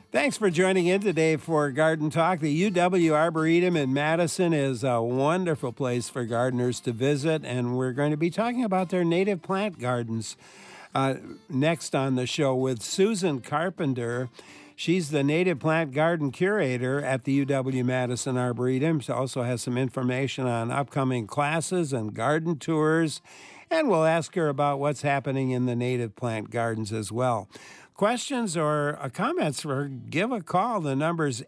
Thanks for joining in today for Garden Talk. The UW Arboretum in Madison is a wonderful place for gardeners to visit, and we're going to be talking about their native plant gardens next on the show with Susan Carpenter. She's the native plant garden curator at the UW-Madison Arboretum. She also has some information on upcoming classes and garden tours, and we'll ask her about what's happening in the native plant gardens as well. Questions or comments, give a call. The number's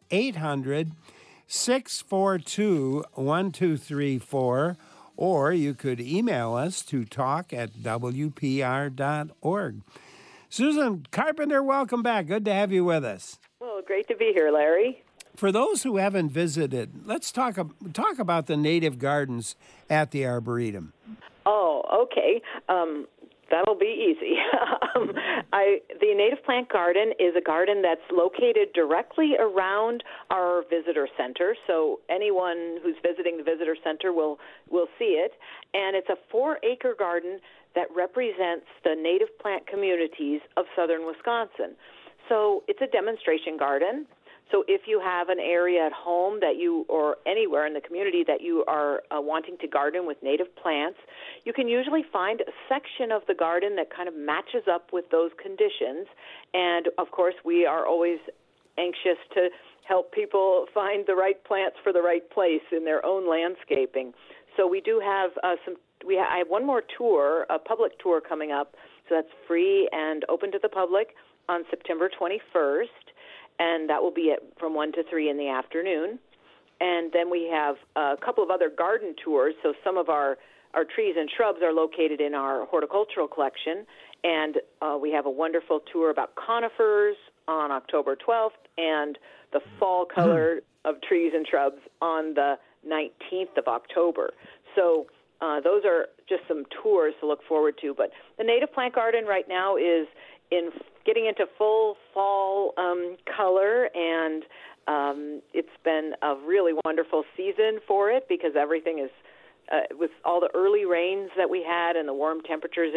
800-642-1234, or you could email us to talk@wpr.org. Susan Carpenter, welcome back. Good to have you with us. Well, great to be here, Larry. For those who haven't visited, let's talk about the native gardens at the Arboretum. Oh, okay. That'll be easy. The Native Plant Garden is a garden that's located directly around our visitor center, so anyone who's visiting the visitor center will see it. And it's a 4-acre garden that represents the native plant communities of southern Wisconsin. So it's a demonstration garden. So if you have an area at home that you, or anywhere in the community that you are wanting to garden with native plants, you can usually find a section of the garden that kind of matches up with those conditions. And of course, we are always anxious to help people find the right plants for the right place in their own landscaping. So we do have I have one more tour, a public tour coming up. So that's free and open to the public on September 21st. And that will be from 1 to 3 in the afternoon. And then we have a couple of other garden tours. So some of our trees and shrubs are located in our horticultural collection. And we have a wonderful tour about conifers on October 12th and the fall color of trees and shrubs on the 19th of October. So those are just some tours to look forward to. But the Native Plant Garden right now is getting into full fall color, and it's been a really wonderful season for it because everything is, with all the early rains that we had and the warm temperatures,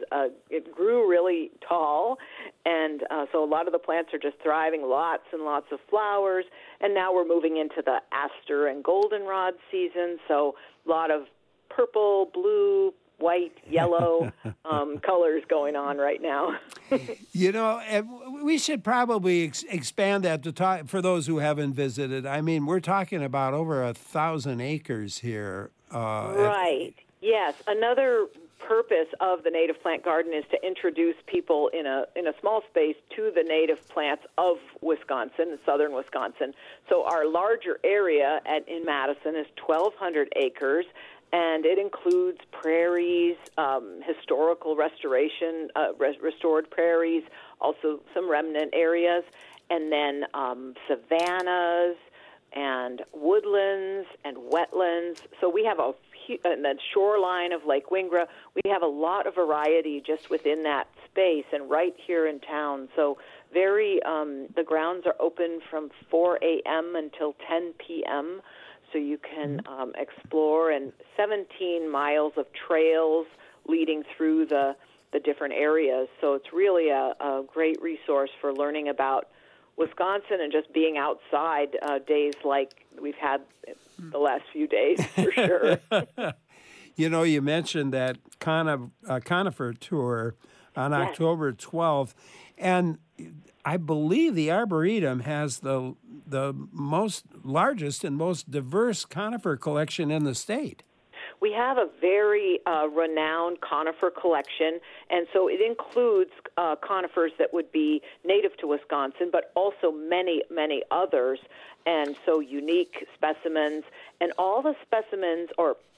it grew really tall, and so a lot of the plants are just thriving, lots and lots of flowers, and now we're moving into the aster and goldenrod season, so a lot of purple, blue, white, yellow colors going on right now. You know, we should probably expand that to talk for those who haven't visited. I mean, we're talking about over 1,000 acres here. Right. Yes. Another purpose of the Native Plant Garden is to introduce people in a small space to the native plants of Wisconsin, southern Wisconsin. So our larger area in Madison is 1,200 acres. And it includes prairies, historical restoration, restored prairies, also some remnant areas, and then savannas and woodlands and wetlands. So we have and the shoreline of Lake Wingra. We have a lot of variety just within that space and right here in town. So the grounds are open from 4 a.m. until 10 p.m., so you can explore, and 17 miles of trails leading through the different areas. So it's really a great resource for learning about Wisconsin and just being outside days like we've had the last few days, for sure. You know, you mentioned that conifer tour on October 12th, and I believe the Arboretum has the largest and most diverse conifer collection in the state. We have a very renowned conifer collection, and so it includes conifers that would be native to Wisconsin, but also many, many others, and so unique specimens. And all the specimens,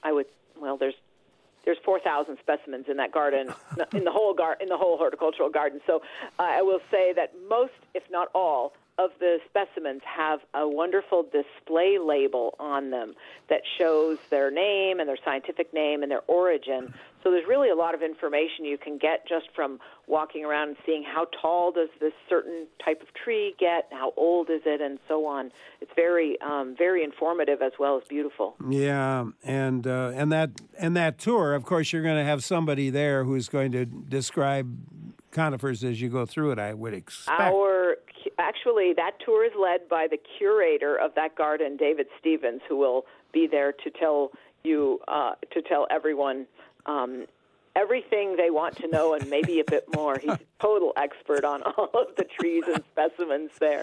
there's 4,000 specimens in that garden, in the whole horticultural garden. So I will say that most, if not all, of the specimens have a wonderful display label on them that shows their name and their scientific name and their origin. So there's really a lot of information you can get just from walking around and seeing how tall does this certain type of tree get, how old is it, and so on. It's very, very informative as well as beautiful. Yeah, and that tour, of course, you're going to have somebody there who's going to describe conifers as you go through it, I would expect. actually, that tour is led by the curator of that garden, David Stevens, who will be there to tell everyone everything they want to know and maybe a bit more. He's a total expert on all of the trees and specimens there.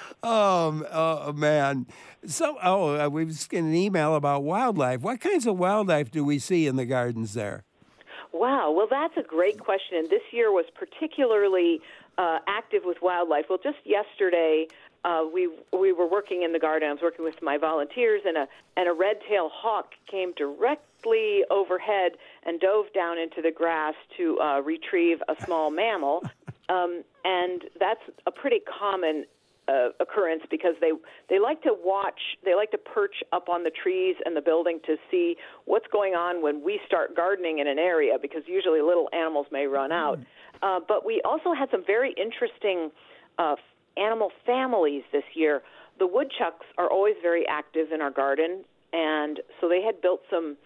Oh man. So, we've just got an email about wildlife. What kinds of wildlife do we see in the gardens there? Wow. Well, that's a great question. And this year was particularly active with wildlife. Well, just yesterday, we were working in the garden. I was working with my volunteers, and a red-tailed hawk came directly overhead and dove down into the grass to retrieve a small mammal. And that's a pretty common occurrence because they like to perch up on the trees and the building to see what's going on when we start gardening in an area, because usually little animals may run out. But we also had some very interesting animal families this year. The woodchucks are always very active in our garden, and so they had built some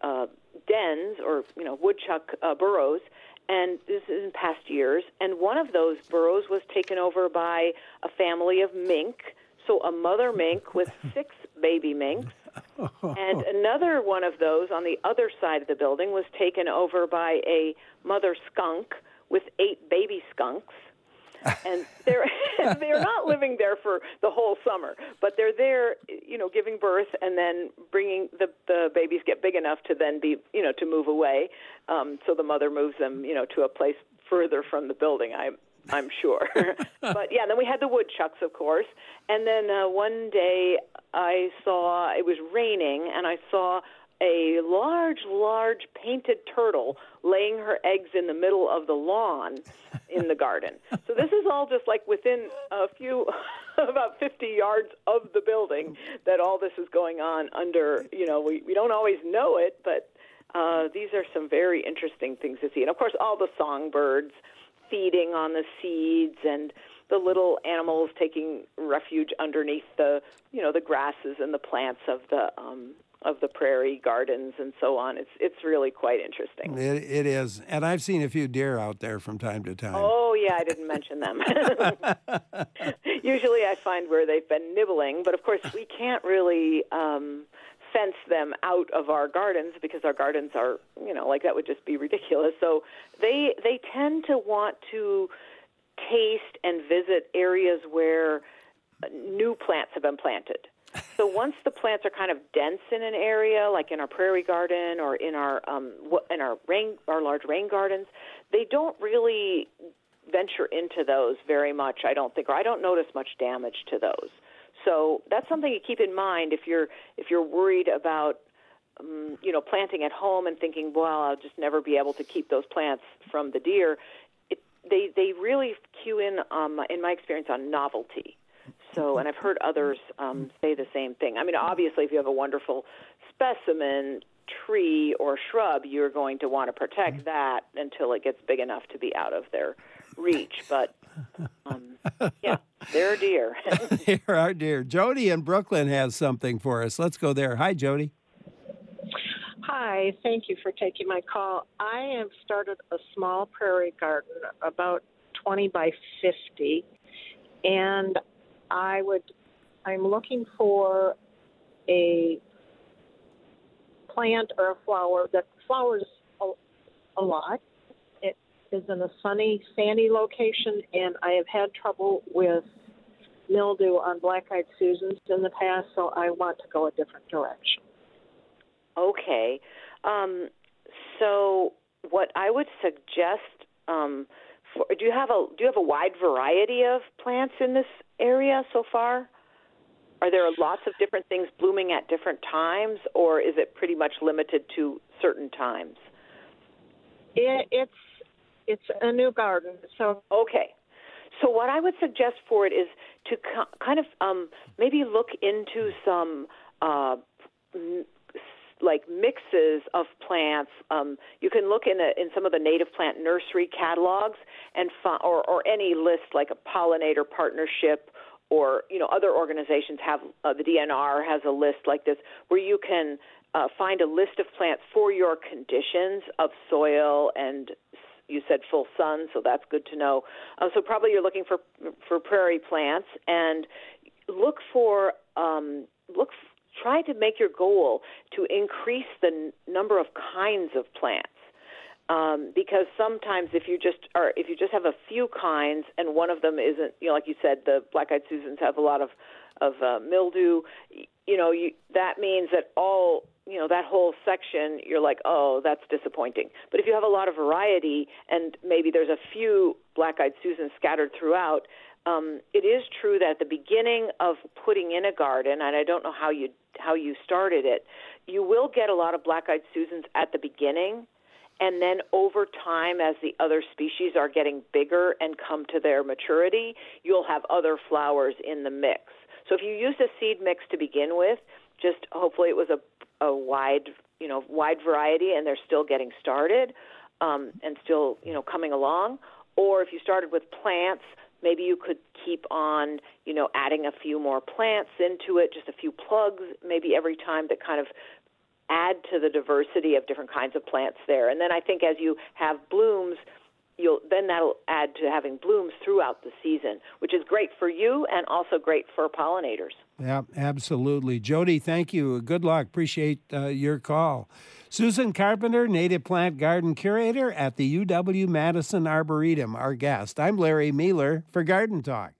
dens or woodchuck burrows. And this is in past years. And one of those burrows was taken over by a family of mink, so a mother mink with 6 baby minks. And another one of those on the other side of the building was taken over by a mother skunk with 8 baby skunks. And they're not living there for the whole summer, but they're there, giving birth, and then bringing the babies get big enough to then be, to move away. So the mother moves them, to a place further from the building, I'm sure. But yeah, then we had the woodchucks, of course. And then one day I saw, it was raining, and I saw a large painted turtle laying her eggs in the middle of the lawn in the garden. So this is all just like within about 50 yards of the building that all this is going on under, we don't always know it, but these are some very interesting things to see. And of course, all the songbirds feeding on the seeds and the little animals taking refuge underneath the grasses and the plants of the prairie gardens and so on. It's really quite interesting. It is. And I've seen a few deer out there from time to time. Oh, yeah, I didn't mention them. Usually I find where they've been nibbling, but of course we can't really fence them out of our gardens because our gardens are, that would just be ridiculous. So they tend to want to taste and visit areas where new plants have been planted. So once the plants are kind of dense in an area, like in our prairie garden or in our large rain gardens, they don't really venture into those very much, I don't think, or I don't notice much damage to those. So that's something to keep in mind if you're worried about planting at home and thinking, well, I'll just never be able to keep those plants from the deer. They really cue in my experience, on novelty. So, and I've heard others say the same thing. I mean, obviously, if you have a wonderful specimen tree or shrub, you're going to want to protect that until it gets big enough to be out of their reach. But, yeah, there are deer. There are deer. Jody in Brooklyn has something for us. Let's go there. Hi, Jody. Hi, thank you for taking my call. I have started a small prairie garden, about 20 by 50, and I'm looking for a plant or a flower that flowers a lot. It is in a sunny, sandy location, and I have had trouble with mildew on black-eyed Susans in the past, so I want to go a different direction. Okay. So what I would suggest, do you have a wide variety of plants in this area so far? Are there lots of different things blooming at different times, or is it pretty much limited to certain times? It's a new garden, so okay. So what I would suggest for it is to kind of maybe look into some like mixes of plants. You can look in some of the native plant nursery catalogs and or any list like a pollinator partnership, or other organizations have the DNR has a list like this where you can find a list of plants for your conditions of soil and you said full sun, so that's good to know. So probably you're looking for prairie plants, and try to make your goal to increase the number of kinds of plants. Because sometimes if you just have a few kinds and one of them isn't, like you said, the black-eyed Susans have a lot of mildew. That means that that whole section, you're like, oh, that's disappointing. But if you have a lot of variety and maybe there's a few black-eyed Susans scattered throughout, it is true that at the beginning of putting in a garden, and I don't know how you started it, you will get a lot of black-eyed Susans at the beginning. And then over time, as the other species are getting bigger and come to their maturity, you'll have other flowers in the mix. So if you used a seed mix to begin with, just hopefully it was a wide variety and they're still getting started and still, coming along. Or if you started with plants, maybe you could keep on, adding a few more plants into it, just a few plugs maybe every time that kind of add to the diversity of different kinds of plants there. And then I think as you have blooms, that'll add to having blooms throughout the season, which is great for you and also great for pollinators. Yeah, absolutely. Jody, thank you. Good luck. Appreciate your call. Susan Carpenter, Native Plant Garden Curator at the UW-Madison Arboretum, our guest. I'm Larry Mueller for Garden Talk.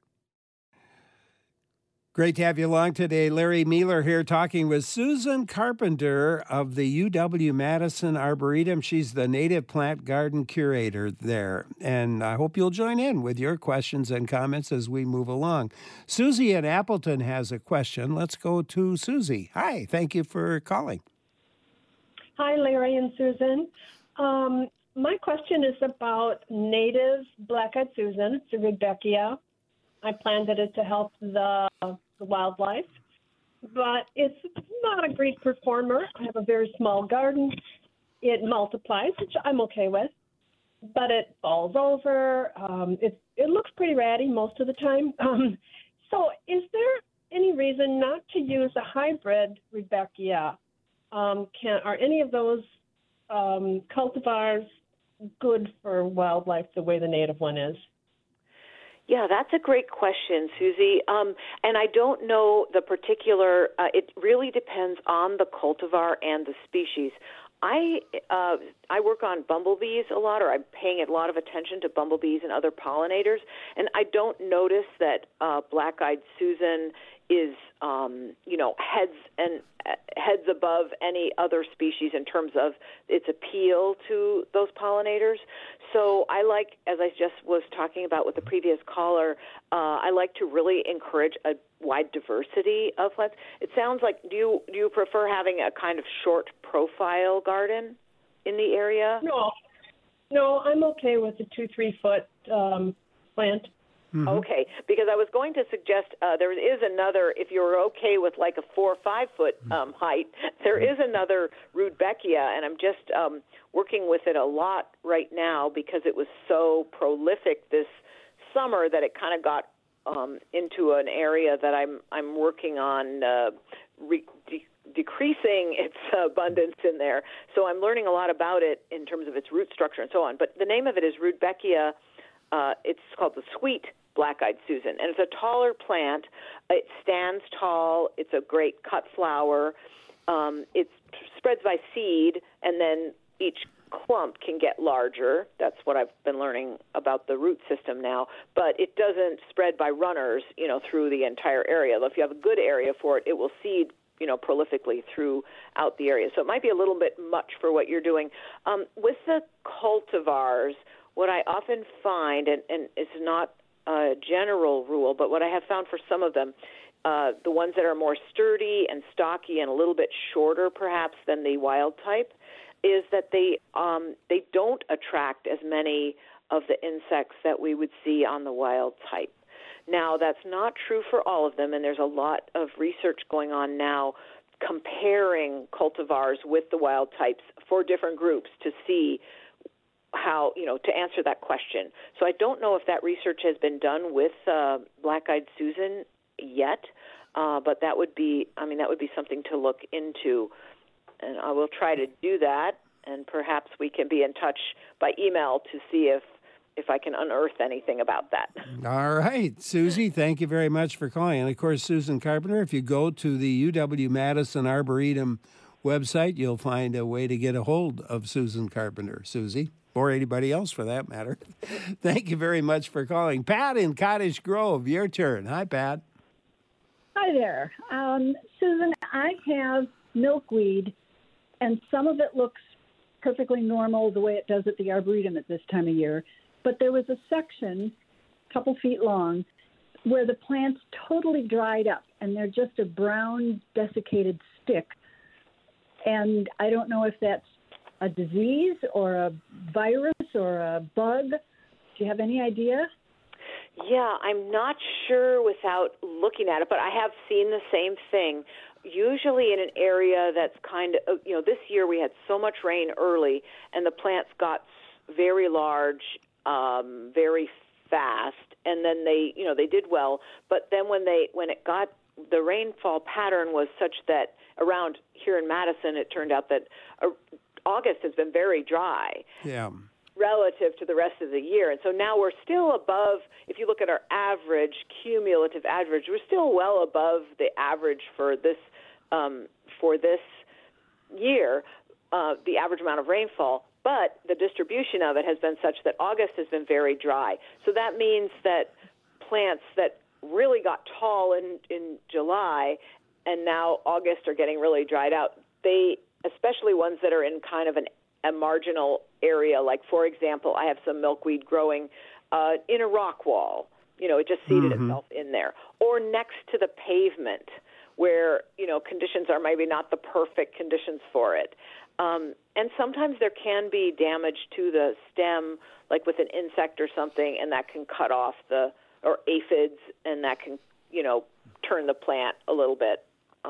Great to have you along today. Larry Mueller here talking with Susan Carpenter of the UW-Madison Arboretum. She's the Native Plant Garden Curator there. And I hope you'll join in with your questions and comments as we move along. Susie in Appleton has a question. Let's go to Susie. Hi, thank you for calling. Hi, Larry and Susan. My question is about native black-eyed Susan, it's a Rudbeckia. I planted it to help the wildlife, but it's not a great performer. I have a very small garden. It multiplies, which I'm okay with, but it falls over. It looks pretty ratty most of the time. So is there any reason not to use a hybrid Rudbeckia? Are any of those cultivars good for wildlife the way the native one is? Yeah, that's a great question, Susie. And I don't know the particular, it really depends on the cultivar and the species. I work on bumblebees a lot, or I'm paying a lot of attention to bumblebees and other pollinators, and I don't notice that black-eyed Susan is, heads above any other species in terms of its appeal to those pollinators. So I like, as I just was talking about with the previous caller, I like to really encourage a wide diversity of plants. It sounds like, do you prefer having a kind of short profile garden in the area? No, I'm okay with the 2-3 foot plant. Mm-hmm. Okay, because I was going to suggest there is another, if you're okay with like a 4 or 5 foot height, there is another Rudbeckia, and I'm just working with it a lot right now because it was so prolific this summer that it kind of got into an area that I'm working on decreasing its abundance in there. So I'm learning a lot about it in terms of its root structure and so on. But the name of it is Rudbeckia. It's called the sweet black-eyed Susan, and it's a taller plant. It stands tall. It's a great cut flower. It spreads by seed, and then each clump can get larger. That's what I've been learning about the root system now. But it doesn't spread by runners, through the entire area. If you have a good area for it, it will seed prolifically throughout the area. So it might be a little bit much for what you're doing. With the cultivars, what I often find, and it's not a general rule, but what I have found for some of them, the ones that are more sturdy and stocky and a little bit shorter perhaps than the wild type, is that they don't attract as many of the insects that we would see on the wild type. Now, that's not true for all of them, and there's a lot of research going on now comparing cultivars with the wild types for different groups to see how, to answer that question. So I don't know if that research has been done with black-eyed Susan yet, but that would be something to look into, and I will try to do that. and perhaps we can be in touch by email to see if I can unearth anything about that. All right, Susie, thank you very much for calling. And, of course, Susan Carpenter, if you go to the UW-Madison Arboretum website, you'll find a way to get a hold of Susan Carpenter, Susie, or anybody else for that matter. Thank you very much for calling. Pat in Cottage Grove, your turn. Hi, Pat. Hi there. Susan, I have milkweed, and some of it looks perfectly normal the way it does at the Arboretum at this time of year. But there was a section, a couple feet long, where the plants totally dried up, and they're just a brown, desiccated stick. And I don't know if that's a disease or a virus or a bug. Do you have any idea? Yeah, I'm not sure without looking at it, but I have seen the same thing. Usually in an area that's kind of, this year we had so much rain early, and the plants got very large, very fast, and then they did well. But then when it got, the rainfall pattern was such that around here in Madison, it turned out that August has been very dry. Yeah. Relative to the rest of the year. And so now we're still above, if you look at our average, cumulative average, we're still well above the average for this year, the average amount of rainfall. But the distribution of it has been such that August has been very dry. So that means that plants that really got tall in July and now August are getting really dried out, especially ones that are in kind of a marginal area, like, for example, I have some milkweed growing in a rock wall. It just seeded itself in there. Or next to the pavement where, conditions are maybe not the perfect conditions for it. And sometimes there can be damage to the stem, like with an insect or something, and that can cut off or aphids, and that can, turn the plant a little bit,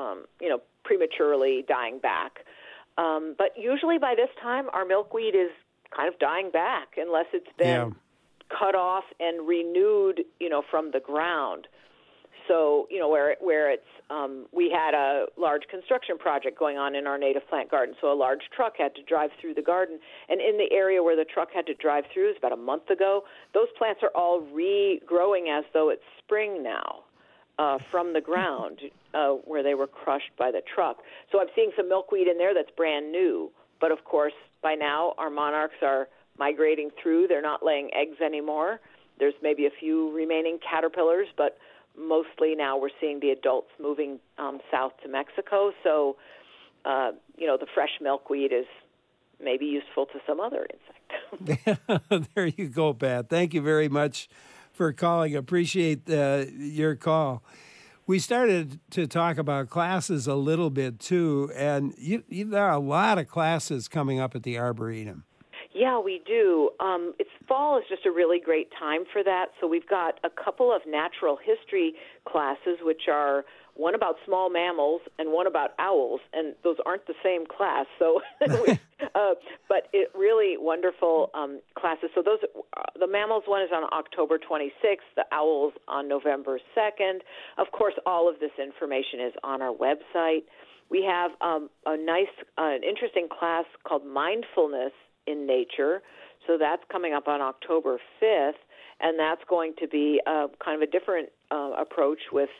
prematurely dying back. But usually by this time, our milkweed is kind of dying back unless it's been cut off and renewed, from the ground. So, where it's, we had a large construction project going on in our native plant garden. So a large truck had to drive through the garden. And in the area where the truck had to drive through, it was about a month ago, those plants are all regrowing as though it's spring now. From the ground where they were crushed by the truck. So I'm seeing some milkweed in there that's brand new. But, of course, by now our monarchs are migrating through. They're not laying eggs anymore. There's maybe a few remaining caterpillars, but mostly now we're seeing the adults moving south to Mexico. So, the fresh milkweed is maybe useful to some other insect. There you go, Pat. Thank you very much for calling. Appreciate your call. We started to talk about classes a little bit too, and there are a lot of classes coming up at the Arboretum. Yeah, we do. Fall is just a really great time for that. So we've got a couple of natural history classes, which are one about small mammals and one about owls, and those aren't the same class. So, but it really wonderful classes. So those, the mammals one is on October 26th, the owls on November 2nd. Of course, all of this information is on our website. We have a nice, interesting class called Mindfulness in Nature. So that's coming up on October 5th, and that's going to be kind of a different approach with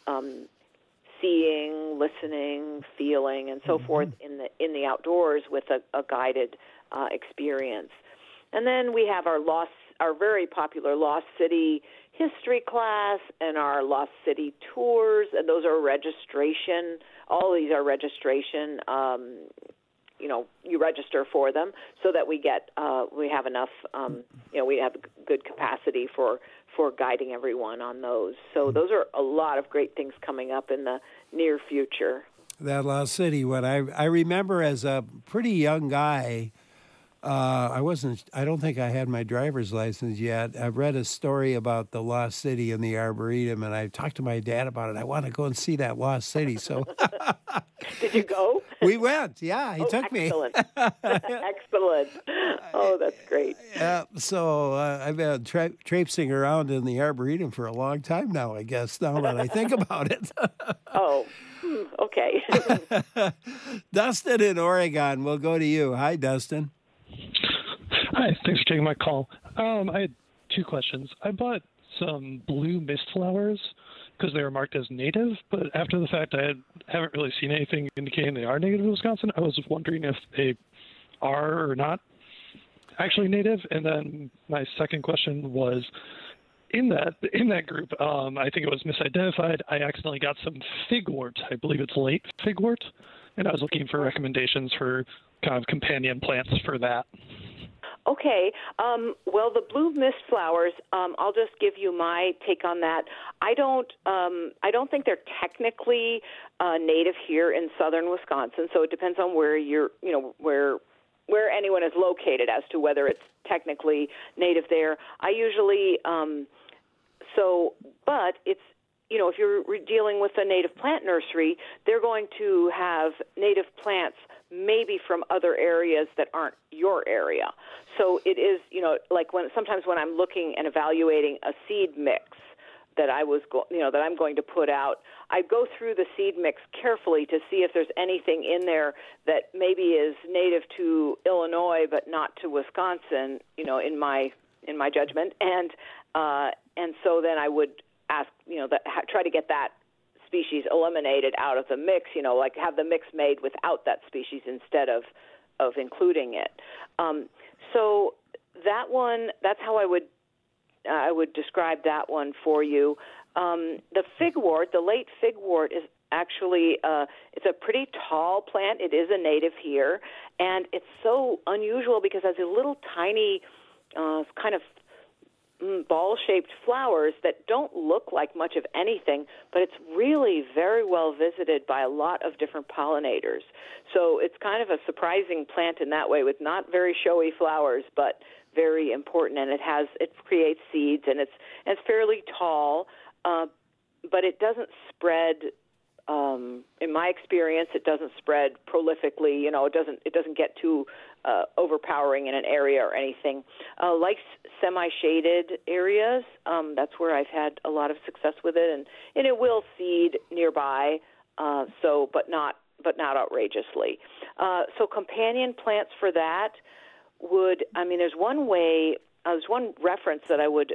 seeing, listening, feeling, and so forth in the outdoors with a guided experience. And then we have our very popular Lost City history class and our Lost City tours, and those are registration. All of these are registration. You register for them so that we have enough, we have good capacity for guiding everyone on those. So those are a lot of great things coming up in the near future. That Lost City, what I remember as a pretty young guy, I don't think I had my driver's license yet. I read a story about the Lost City in the Arboretum, and I talked to my dad about it. I want to go and see that Lost City. So, did you go? We went. Yeah, he took excellent. Me. Excellent. Oh, that's great. Yeah. So I've been traipsing around in the Arboretum for a long time now, I guess, now that I think about it. Oh, Okay. Dustin in Oregon, we'll go to you. Hi, Dustin. Hi, thanks for taking my call. I had two questions. I bought some blue mist flowers because they were marked as native, but after the fact, I haven't really seen anything indicating they are native to Wisconsin. I was wondering if they are or not actually native. And then my second question was, in that group, I think it was misidentified. I accidentally got some figwort. I believe it's late figwort, and I was looking for recommendations for kind of companion plants for that. Okay. Well, the blue mist flowers. I'll just give you my take on that. I don't think they're technically native here in southern Wisconsin. So it depends on where where anyone is located as to whether it's technically native there. I usually but it's, if you're dealing with a native plant nursery, they're going to have native plants maybe from other areas that aren't your area. So it is, like sometimes when I'm looking and evaluating a seed mix that that I'm going to put out, I go through the seed mix carefully to see if there's anything in there that maybe is native to Illinois but not to Wisconsin, in my judgment, and so then I would ask, try to get that species eliminated out of the mix, like have the mix made without that species instead of including it. So that one, that's how I would describe that one for you. The figwort, the late figwort, is actually it's a pretty tall plant. It is a native here, and it's so unusual because it has a little tiny kind of ball-shaped flowers that don't look like much of anything, but it's really very well visited by a lot of different pollinators. So it's kind of a surprising plant in that way, with not very showy flowers, but very important. And it creates seeds, and it's fairly tall, but it doesn't spread. In my experience, it doesn't spread prolifically. It doesn't get too overpowering in an area or anything. Like semi-shaded areas, that's where I've had a lot of success with it, and it will seed nearby. But not outrageously. So companion plants for that there's one reference that I would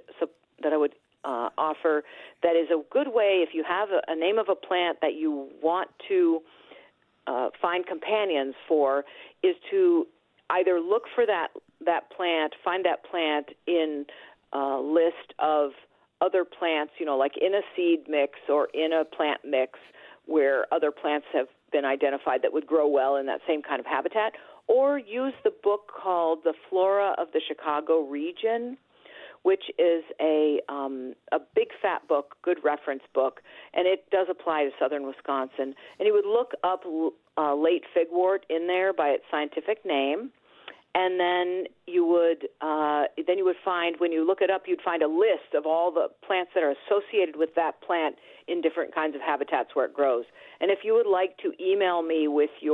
offer that is a good way if you have a name of a plant that you want to find companions for, is to either look for that plant, find that plant in a list of other plants, like in a seed mix or in a plant mix where other plants have been identified that would grow well in that same kind of habitat, or use the book called The Flora of the Chicago Region, which is a big fat book, good reference book, and it does apply to southern Wisconsin. And you would look up late figwort in there by its scientific name, and then you would find, when you look it up, you'd find a list of all the plants that are associated with that plant in different kinds of habitats where it grows. And if you would like to email me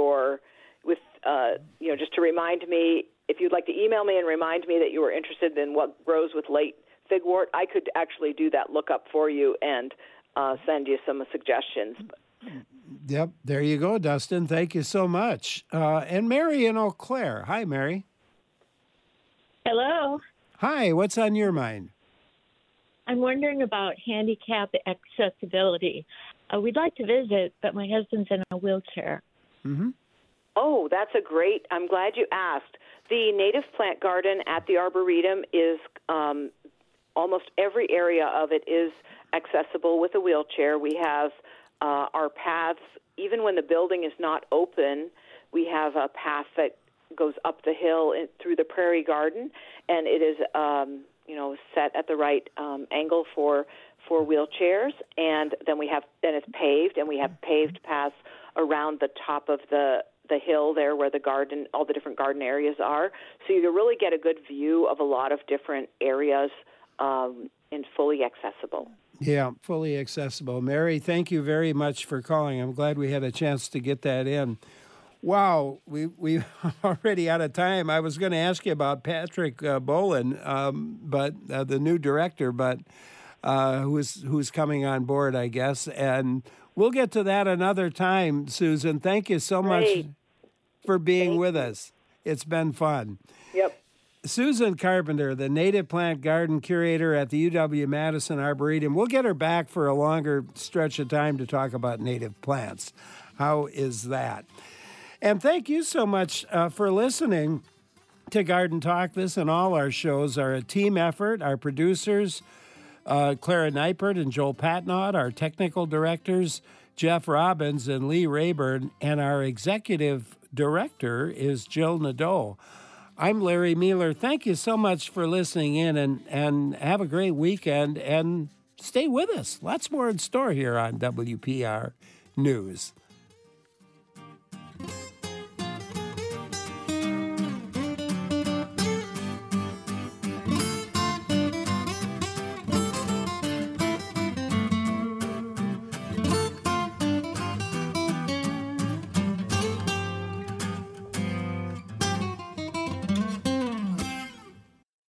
just to remind me, if you'd like to email me and remind me that you were interested in what grows with late figwort, I could actually do that lookup for you and send you some suggestions. Yep, there you go, Dustin. Thank you so much. And Mary in Eau Claire. Hi, Mary. Hello. Hi, what's on your mind? I'm wondering about handicap accessibility. We'd like to visit, but my husband's in a wheelchair. Mm-hmm. Oh, that's I'm glad you asked. The native plant garden at the Arboretum is almost every area of it is accessible with a wheelchair. We have our paths, even when the building is not open, we have a path that goes up the hill through the prairie garden, and it is set at the right angle for wheelchairs. And then it's paved, and we have paved paths around the top of the hill there where all the different garden areas are. So you can really get a good view of a lot of different areas and fully accessible. Yeah, fully accessible. Mary, thank you very much for calling. I'm glad we had a chance to get that in. Wow, we're already out of time. I was going to ask you about Patrick Bolin, but the new director, but who's coming on board, I guess. And We'll get to that another time, Susan. Thank you so much for being with us. It's been fun. Yep. Susan Carpenter, the native plant garden curator at the UW-Madison Arboretum. We'll get her back for a longer stretch of time to talk about native plants. How is that? And thank you so much for listening to Garden Talk. This and all our shows are a team effort. Our producers, Clara Neipert and Joel Patnaud, our technical directors, Jeff Robbins and Lee Rayburn, and our executive director is Jill Nadeau. I'm Larry Mueller. Thank you so much for listening in, and have a great weekend, and stay with us. Lots more in store here on WPR News.